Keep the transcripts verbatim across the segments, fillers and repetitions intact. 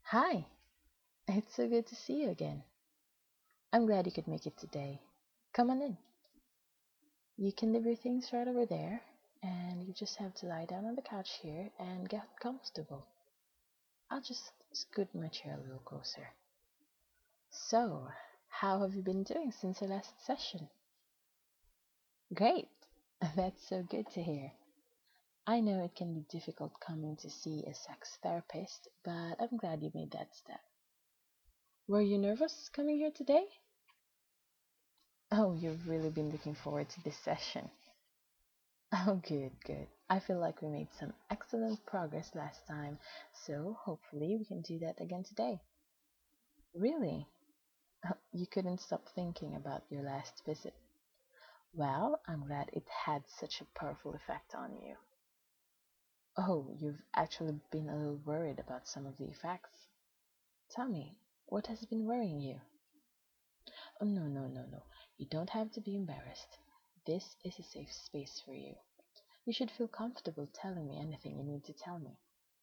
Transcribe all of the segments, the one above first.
Hi, it's so good to see you again. I'm glad you could make it today. Come on in. You can leave your things right over there, and you just have to lie down on the couch here and get comfortable. I'll just scoot my chair a little closer. So, how have you been doing since our last session? Great! That's so good to hear. I know it can be difficult coming to see a sex therapist, but I'm glad you made that step. Were you nervous coming here today? Oh, you've really been looking forward to this session. Oh, good, good. I feel like we made some excellent progress last time, so hopefully we can do that again today. Really? You couldn't stop thinking about your last visit. Well, I'm glad it had such a powerful effect on you. Oh, you've actually been a little worried about some of the effects. Tell me, what has been worrying you? Oh, no, no, no, no. You don't have to be embarrassed. This is a safe space for you. You should feel comfortable telling me anything you need to tell me.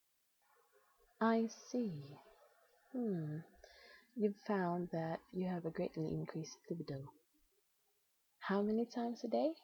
I see. Hmm. You've found that you have a greatly increased libido. How many times a day?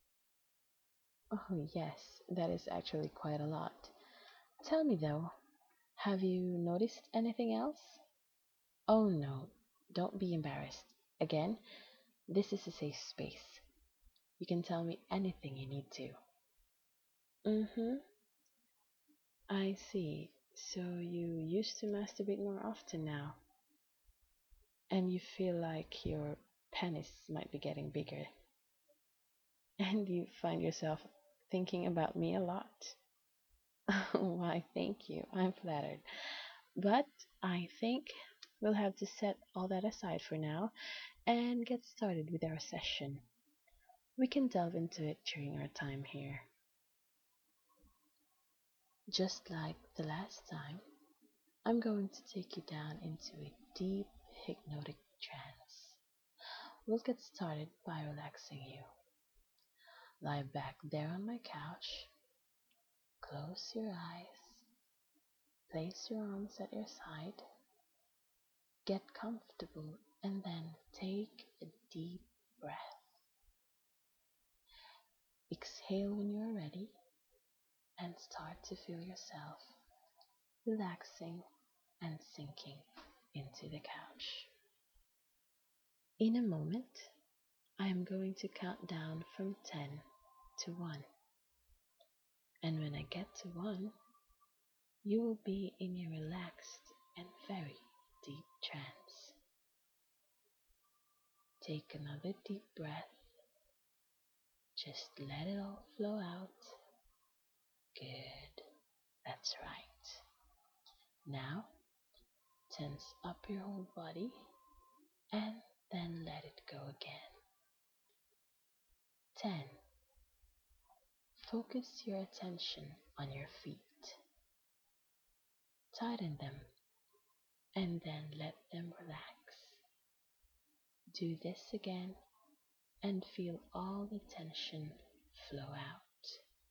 Oh, yes, that is actually quite a lot. Tell me though, have you noticed anything else? Oh no, don't be embarrassed. Again, this is a safe space. You can tell me anything you need to. Mm-hmm. I see. So you used to masturbate more often now, and you feel like your penis might be getting bigger. And you find yourself thinking about me a lot. Why, thank you. I'm flattered. But I think we'll have to set all that aside for now and get started with our session. We can delve into it during our time here. Just like the last time, I'm going to take you down into a deep hypnotic trance. We'll get started by relaxing you. Lie back there on my couch, close your eyes, place your arms at your side, get comfortable, and then take a deep breath. Exhale when you are ready and start to feel yourself relaxing and sinking into the couch. In a moment, I am going to count down from ten to one, and when I get to one, you will be in a relaxed and very deep trance. Take another deep breath. Just let it all flow out. Good. That's right. Now, tense up your whole body and then let it go again. ten. Focus your attention on your feet. Tighten them and then let them relax. Do this again and feel all the tension flow out.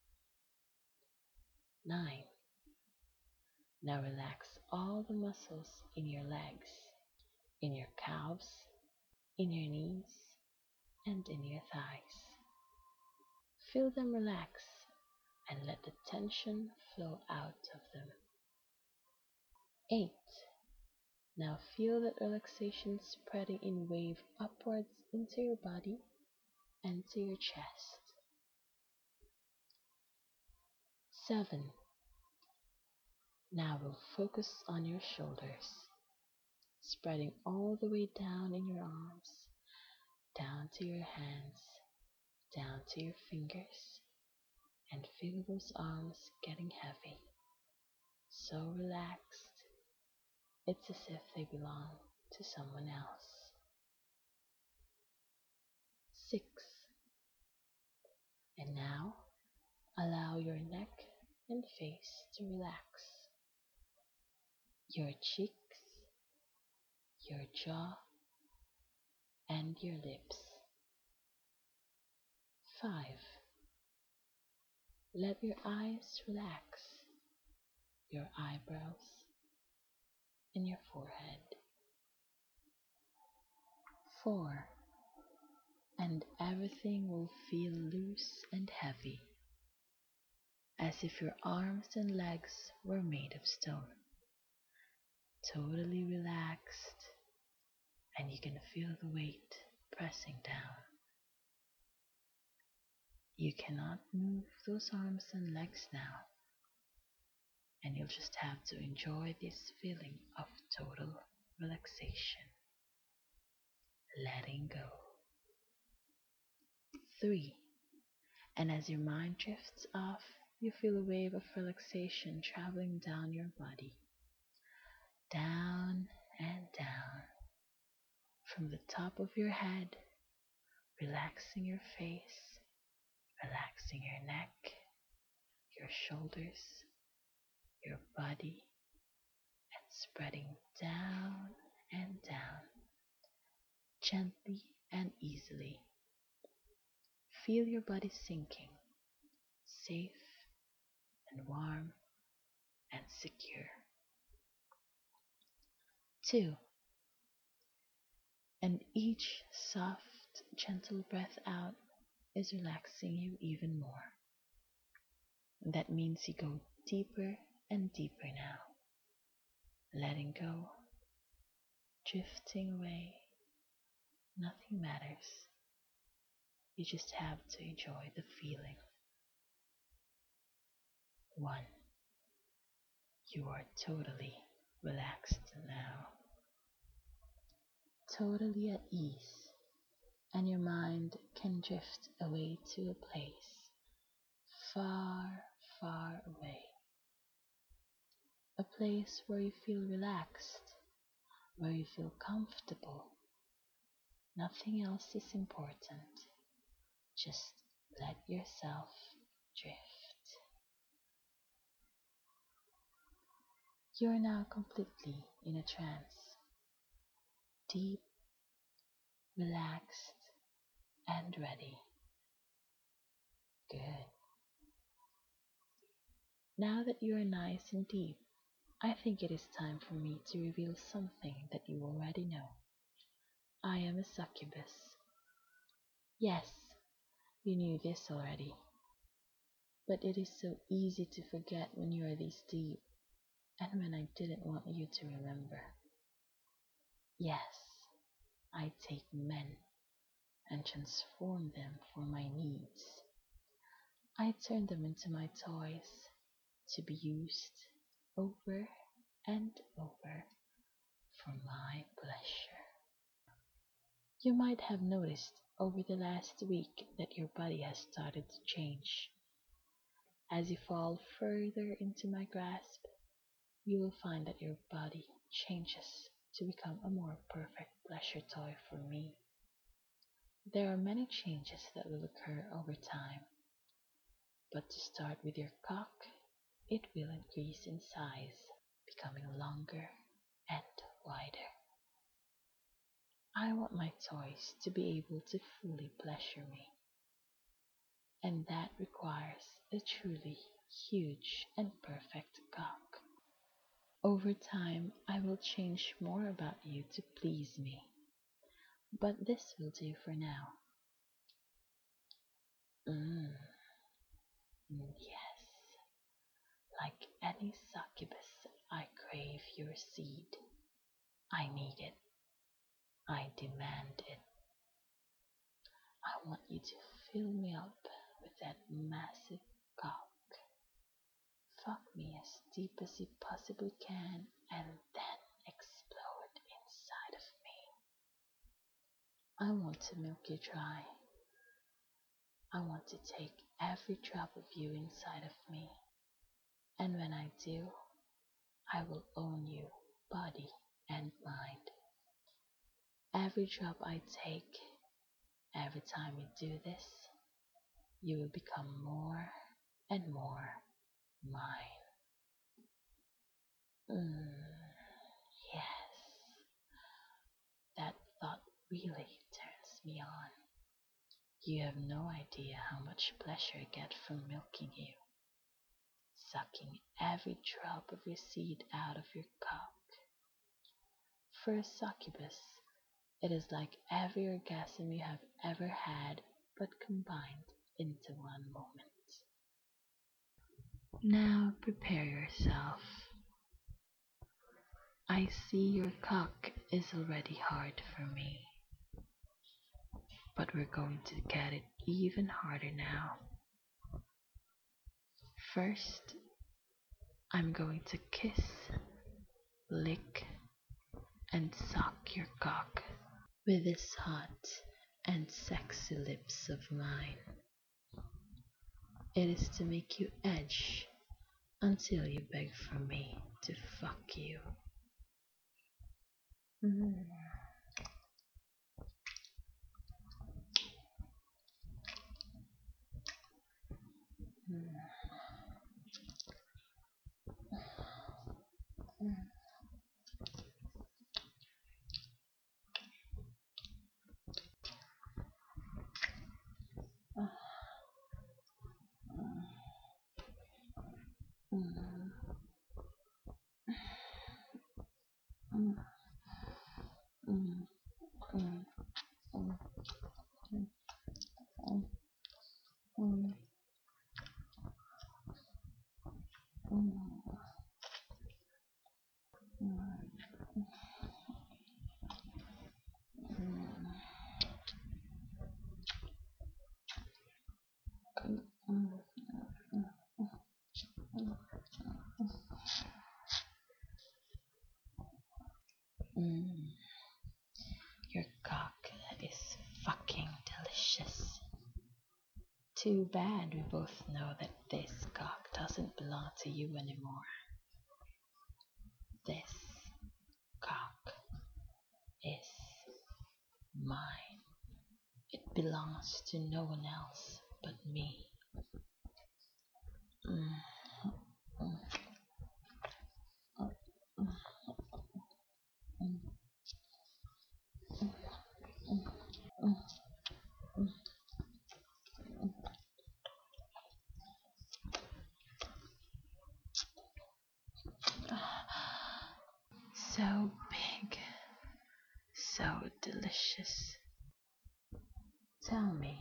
nine. Now relax all the muscles in your legs, in your calves, in your knees, and in your thighs. Feel them relax and let the tension flow out of them. eight. Now feel that relaxation spreading in wave upwards into your body and to your chest. seven. Now we'll focus on your shoulders, spreading all the way down in your arms, down to your hands, down to your fingers, and feel those arms getting heavy. So relaxed, it's as if they belong to someone else. six. And now, allow your neck and face to relax. Your cheeks, your jaw, and your lips. five. Let your eyes relax, your eyebrows, in your forehead. Four. And everything will feel loose and heavy, as if your arms and legs were made of stone, totally relaxed, and you can feel the weight pressing down. You cannot move those arms and legs now, and you'll just have to enjoy this feeling of total relaxation, letting go. Three. And as your mind drifts off, you feel a wave of relaxation traveling down your body, down and down, from the top of your head, relaxing your face, relaxing your neck, your shoulders, your body, and spreading down and down, gently and easily. Feel your body sinking, safe and warm and secure. Two. And each soft, gentle breath out is relaxing you even more. And that means you go deeper and deeper now, letting go, drifting away. Nothing matters. You just have to enjoy the feeling. One. You are totally relaxed now. Totally at ease, and your mind can drift away to a place far, far away. A place where you feel relaxed, where you feel comfortable. Nothing else is important. Just let yourself drift. You are now completely in a trance, deep, relaxed, and ready. Good. Now that you are nice and deep, I think it is time for me to reveal something that you already know. I am a succubus. Yes, you knew this already. But it is so easy to forget when you are this deep, and when I didn't want you to remember. Yes, I take men and transform them for my needs. I turn them into my toys to be used over and over for my pleasure. You might have noticed over the last week that your body has started to change. As you fall further into my grasp, you will find that your body changes to become a more perfect pleasure toy for me. There are many changes that will occur over time, but to start with your cock, it will increase in size, becoming longer and wider. I want my toys to be able to fully pleasure me, and that requires a truly huge and perfect cock. Over time, I will change more about you to please me, but this will do for now. Mmm, yes, like any succubus, I crave your seed. I need it. I demand it. I want you to fill me up with that massive cock. Fuck me as deep as you possibly can, and then explode inside of me. I want to milk you dry. I want to take every drop of you inside of me. And when I do, I will own you, body and mind. Every drop I take, every time you do this, you will become more and more mine. Mm, yes, that thought really turns me on. You have no idea how much pleasure I get from milking you, sucking every drop of your seed out of your cock. For a succubus, it is like every orgasm you have ever had, but combined into one moment. Now prepare yourself. I see your cock is already hard for me, but we're going to get it even harder now. First, I'm going to kiss, lick, and suck your cock with this hot and sexy lips of mine. It is to make you edge until you beg for me to fuck you. Mm. Mm. Mm. Mm. Your cock is fucking delicious. Too bad we both know that this cock doesn't belong to you anymore. This cock is mine. It belongs to no one else but me. Mm. Mm. Mm. Mm. So big, so delicious. Tell me,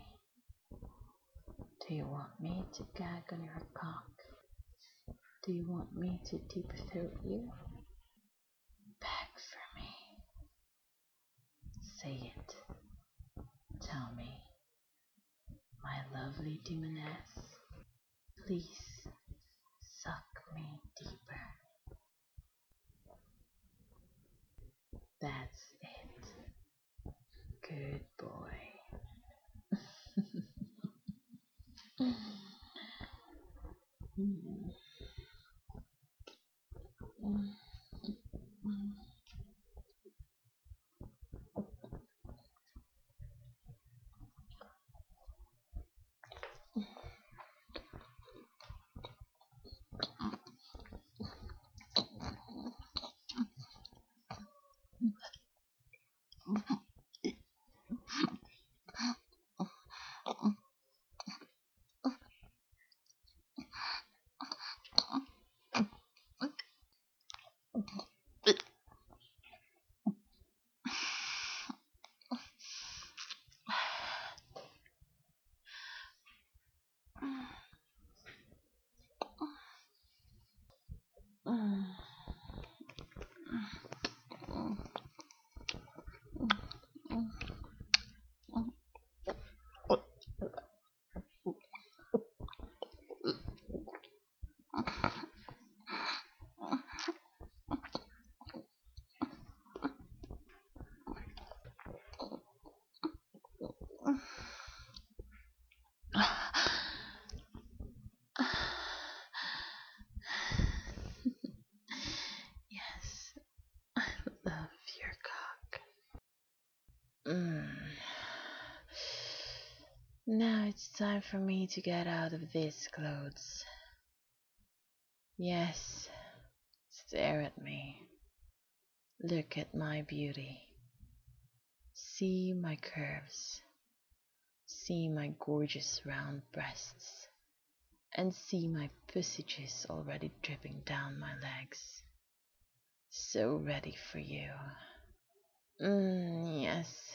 do you want me to gag on your cock? Do you want me to deep throat you? Beg for me. Say it. Tell me, my lovely demoness, please suck me deeper. That's it. Good boy. Mm. Mm. Mm. Yes, I love your cock. Mm. Now it's time for me to get out of these clothes. Yes, stare at me. Look at my beauty. See my curves. See my gorgeous round breasts. And see my pussy juice already dripping down my legs. So ready for you. Mm, yes.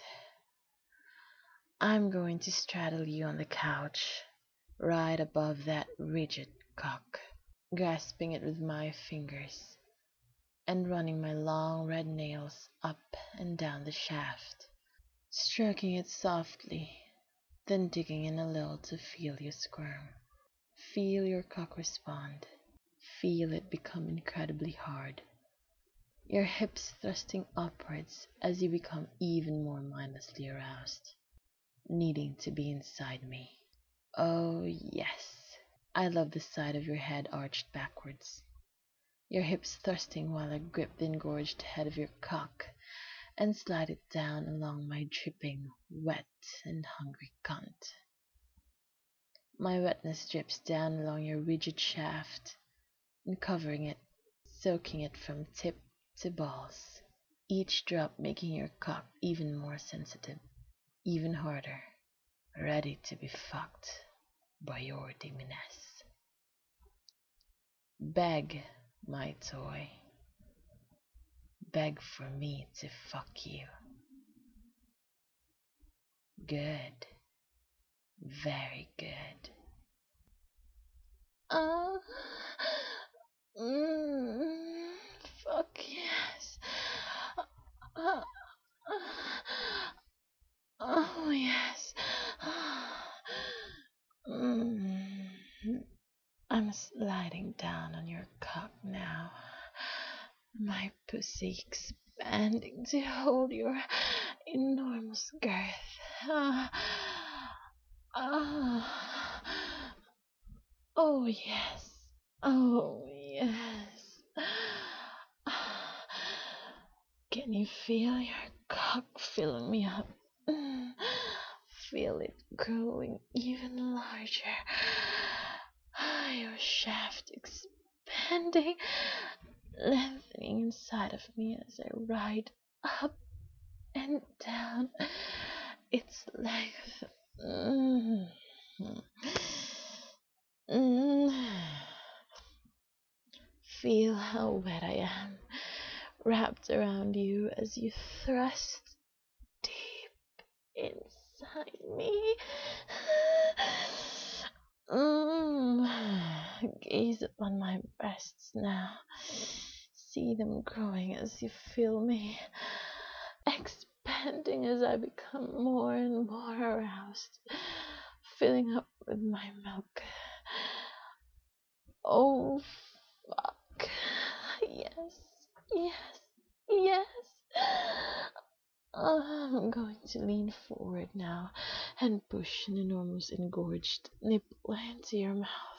I'm going to straddle you on the couch, right above that rigid cock, grasping it with my fingers, and running my long red nails up and down the shaft, stroking it softly, then digging in a little to feel you squirm. Feel your cock respond. Feel it become incredibly hard, your hips thrusting upwards as you become even more mindlessly aroused, needing to be inside me. Oh, yes. I love the side of your head arched backwards, your hips thrusting while I grip the engorged head of your cock and slide it down along my dripping, wet, and hungry cunt. My wetness drips down along your rigid shaft, and covering it, soaking it from tip to balls, each drop making your cock even more sensitive, even harder, ready to be fucked by your demoness. Beg, my toy, beg for me to fuck you. Good, very good. Uh, mm, fuck yes. Uh, oh yes. Mm, I'm sliding down on your cock now, my pussy expanding to hold your enormous girth. Ah, ah. Oh yes, oh yes. Can you feel your cock filling me up? Mm. Feel it growing even larger. Your shaft expanding, lengthening inside of me as I ride up and down its length. Mm. Mm. Feel how wet I am, wrapped around you as you thrust deep inside me. Mm. Gaze upon my breasts now. See them growing as you feel me, expanding as I become more and more aroused, filling up with my milk. Oh, fuck. Yes, yes, yes. I'm going to lean forward now and push an enormous engorged nipple into your mouth.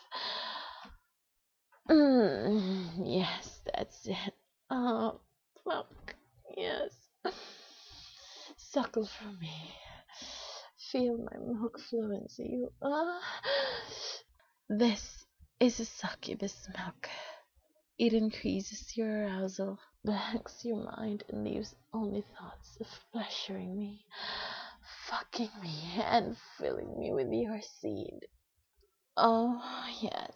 Mm, yes, that's it. Oh, fuck. Yes. Suckle for me. Feel my milk flow into you. Ah. This is a succubus milk. It increases your arousal, blanks your mind, and leaves only thoughts of pleasuring me, fucking me, and filling me with your seed. Oh, yes.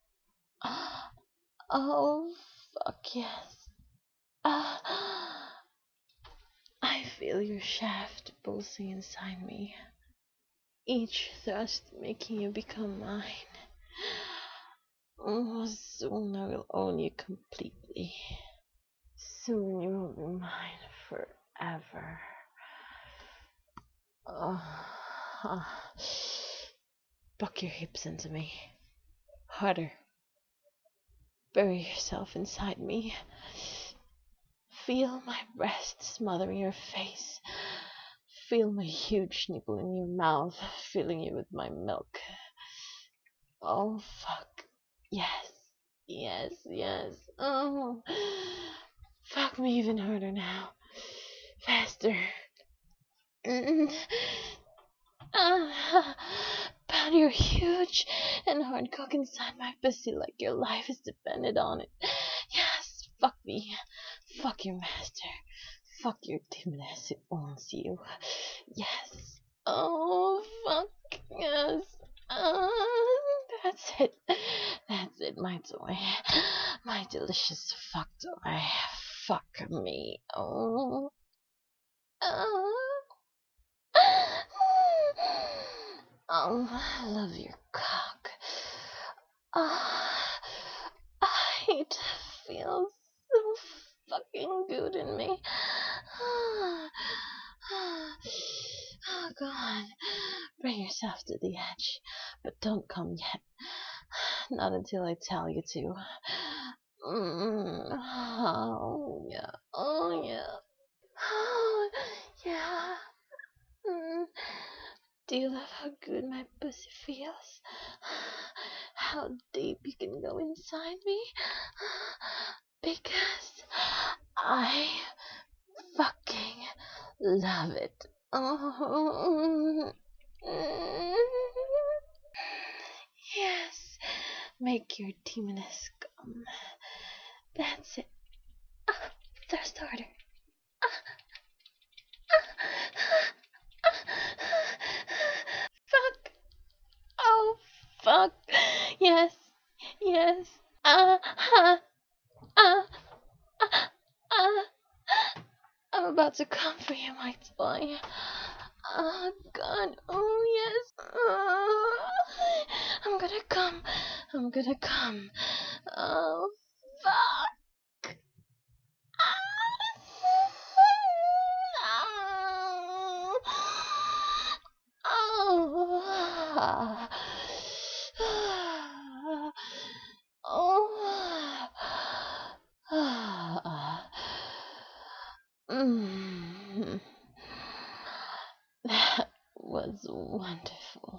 Oh, fuck yes. Ah, I feel your shaft pulsing inside me, each thrust making you become mine. Oh, soon I will own you completely. Soon you will be mine forever. Oh, oh. Buck your hips into me. Harder. Bury yourself inside me. Feel my breast smothering your face. Feel my huge nipple in your mouth, filling you with my milk. Oh, fuck. Yes. Yes, yes. Oh. Fuck me even harder now. Faster. Mm. Ah. Pound your huge and hard cock inside my pussy like your life is dependent on it. Yes, fuck me. Fuck your master. Fuck your demoness who owns you. Yes. Oh, fuck. Yes. Oh, that's it. That's it, my toy. My delicious fuck toy. Fuck me. Oh. Oh, oh, I love your cock. Ah, it feels so fucking good in me. Ah, ah, oh, God. Bring yourself to the edge, but don't come yet. Not until I tell you to. Mm, oh, yeah. Oh, yeah. Oh, yeah. Mm. Do you love how good my pussy feels? How deep you can go inside me? Because I fucking love it. Oh. Yes, make your demoness come. That's it. Ah, thirst harder. Fuck. Oh, fuck. Yes, yes. Ah, ah, ah, ah, ah. I'm about to come for you, my toy. Oh, God. Oh, yes. Oh, I'm gonna come. I'm gonna come. Oh, fuck. Oh. Oh. Oh. Mm. That was wonderful.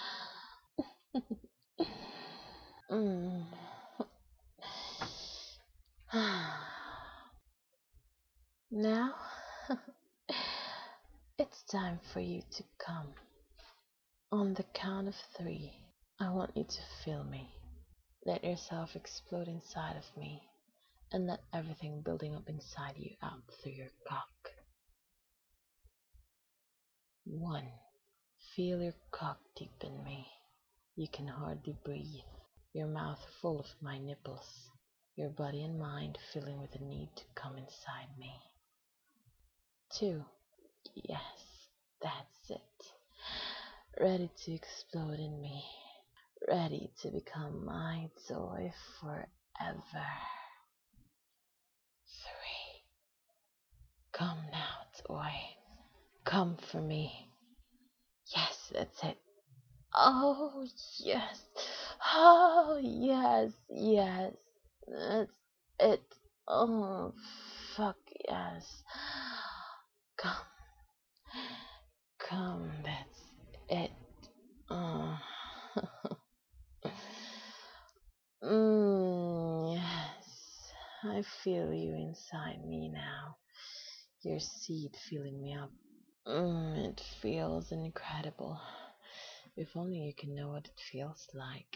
Mm. Now, it's time for you to come. On the count of three, I want you to feel me. Let yourself explode inside of me, and let everything building up inside you out through your cock. One. Feel your cock deep in me. You can hardly breathe. Your mouth full of my nipples. Your body and mind filling with the need to come inside me. Two. Yes, that's it. Ready to explode in me. Ready to become my toy forever. Three. Come now, toy. Come for me. Yes, that's it. Oh, yes. Oh, yes, yes. That's it. Oh, fuck, yes. Come. Come, that's it. Oh. mm, yes. I feel you inside me now. Your seed filling me up. Mm, it feels incredible. If only you can know what it feels like.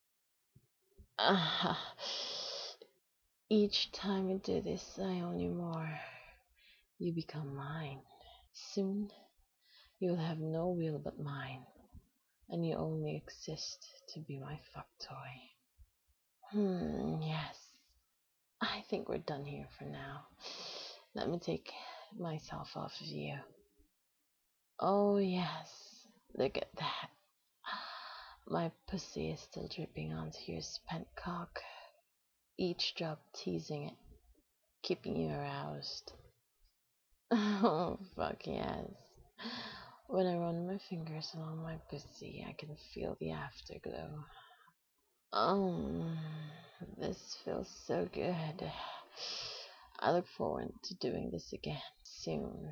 Ah, each time you do this, I own you more. You become mine. Soon, you'll have no will but mine, and you only exist to be my fuck toy. Hmm, yes. I think we're done here for now. Let me take myself off of you. Oh, yes. Look at that. My pussy is still dripping onto your spent cock, each drop teasing it, keeping you aroused. Oh, fuck yes. When I run my fingers along my pussy, I can feel the afterglow. Oh, this feels so good. I look forward to doing this again soon.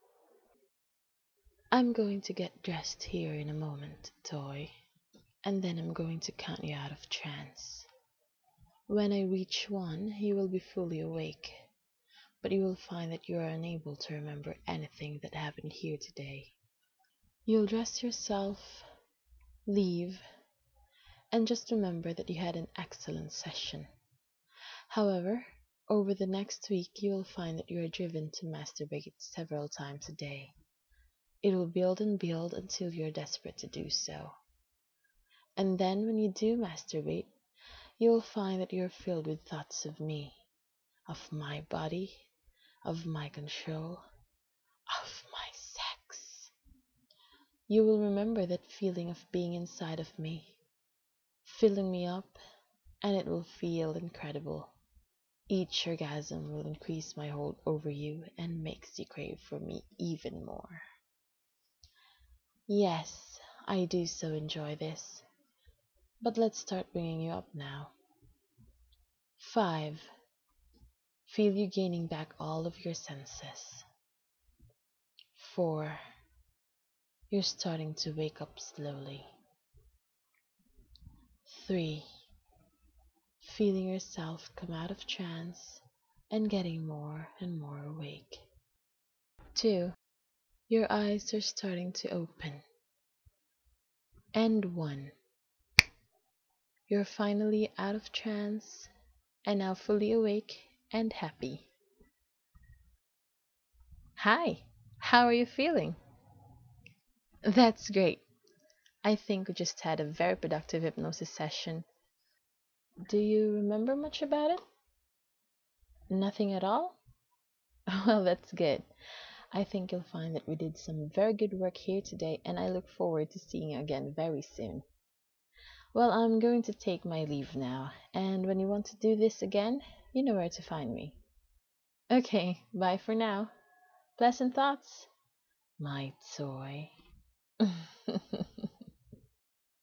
I'm going to get dressed here in a moment, toy, and then I'm going to count you out of trance. When I reach one, you will be fully awake, but you will find that you are unable to remember anything that happened here today. You'll dress yourself, leave, and just remember that you had an excellent session. However, over the next week you will find that you are driven to masturbate several times a day. It will build and build until you are desperate to do so. And then when you do masturbate, you will find that you are filled with thoughts of me, of my body, of my control, of You will remember that feeling of being inside of me, filling me up, and it will feel incredible. Each orgasm will increase my hold over you and makes you crave for me even more. Yes, I do so enjoy this. But let's start bringing you up now. Five. Feel you gaining back all of your senses. Four. You're starting to wake up slowly. Three. Feeling yourself come out of trance and getting more and more awake. Two. Your eyes are starting to open. And one. You're finally out of trance and now fully awake and happy. Hi, how are you feeling? That's great. I think we just had a very productive hypnosis session. Do you remember much about it? Nothing at all? Well, that's good. I think you'll find that we did some very good work here today, and I look forward to seeing you again very soon. Well, I'm going to take my leave now, and when you want to do this again, you know where to find me. Okay, bye for now. Pleasant thoughts, my toy.